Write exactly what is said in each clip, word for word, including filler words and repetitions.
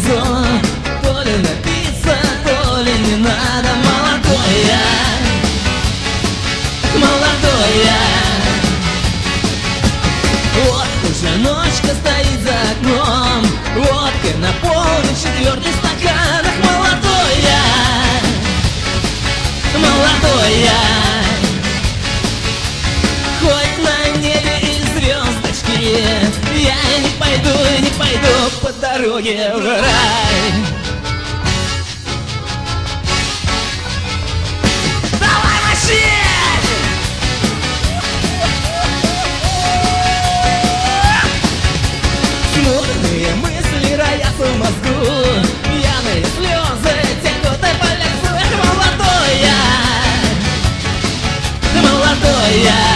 внизу. То ли напиться, то ли не надо. Молодой я, молодой я. Вот уже ночка стоит за окном, водка наполнен четвертый стакан. Ах, молодой я, молодой я. Хоть на небе и звездочки, я не пойду, не пойду по дороге в рай. Давай мочить! Смутные мысли роятся в мозгу, пьяные слезы текут и по лицу. Эх, молодой я, молодой я.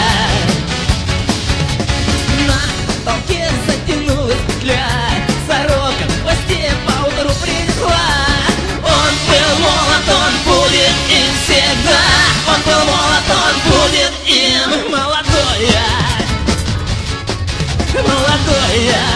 На потолке затянулась петля, сорока на хвосте поутру принесла. Он был молод, он будет им всегда. Он был молод, он будет им. Молодой я, молодой я.